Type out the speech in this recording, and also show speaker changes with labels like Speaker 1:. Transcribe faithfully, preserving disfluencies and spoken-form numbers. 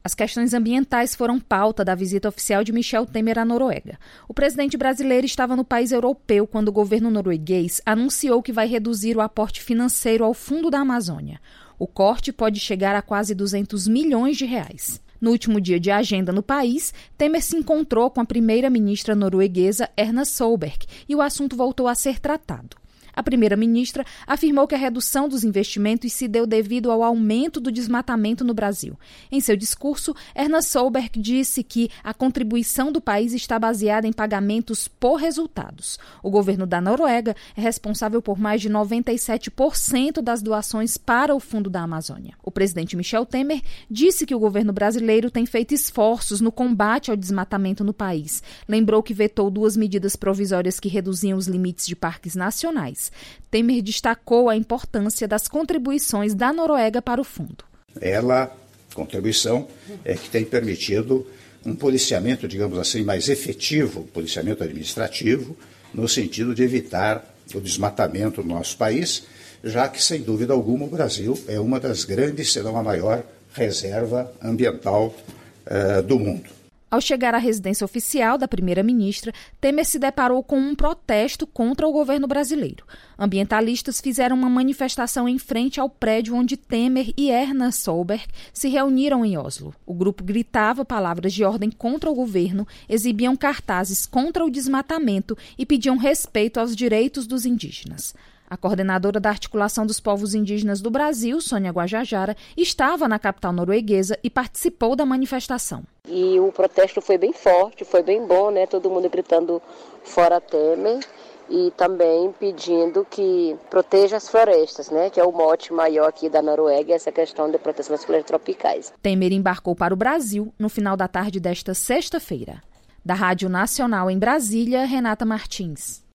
Speaker 1: As questões ambientais foram pauta da visita oficial de Michel Temer à Noruega. O presidente brasileiro estava no país europeu quando o governo norueguês anunciou que vai reduzir o aporte financeiro ao Fundo da Amazônia. O corte pode chegar a quase duzentos milhões de reais. No último dia de agenda no país, Temer se encontrou com a primeira-ministra norueguesa Erna Solberg e o assunto voltou a ser tratado. A primeira-ministra afirmou que a redução dos investimentos se deu devido ao aumento do desmatamento no Brasil. Em seu discurso, Erna Solberg disse que a contribuição do país está baseada em pagamentos por resultados. O governo da Noruega é responsável por mais de noventa e sete por cento das doações para o Fundo da Amazônia. O presidente Michel Temer disse que o governo brasileiro tem feito esforços no combate ao desmatamento no país. Lembrou que vetou duas medidas provisórias que reduziam os limites de parques nacionais. Temer destacou a importância das contribuições da Noruega para o fundo.
Speaker 2: Ela, contribuição, é que tem permitido um policiamento, digamos assim, mais efetivo, policiamento administrativo, no sentido de evitar o desmatamento no nosso país, já que, sem dúvida alguma, o Brasil é uma das grandes, se não a maior, reserva ambiental uh, do mundo.
Speaker 1: Ao chegar à residência oficial da primeira-ministra, Temer se deparou com um protesto contra o governo brasileiro. Ambientalistas fizeram uma manifestação em frente ao prédio onde Temer e Erna Solberg se reuniram em Oslo. O grupo gritava palavras de ordem contra o governo, exibiam cartazes contra o desmatamento e pediam respeito aos direitos dos indígenas. A coordenadora da Articulação dos Povos Indígenas do Brasil, Sônia Guajajara, estava na capital norueguesa e participou da manifestação.
Speaker 3: E o protesto foi bem forte, foi bem bom, né? Todo mundo gritando fora Temer e também pedindo que proteja as florestas, né? Que é o mote maior aqui da Noruega, essa questão de proteção das florestas tropicais.
Speaker 1: Temer embarcou para o Brasil no final da tarde desta sexta-feira. Da Rádio Nacional em Brasília, Renata Martins.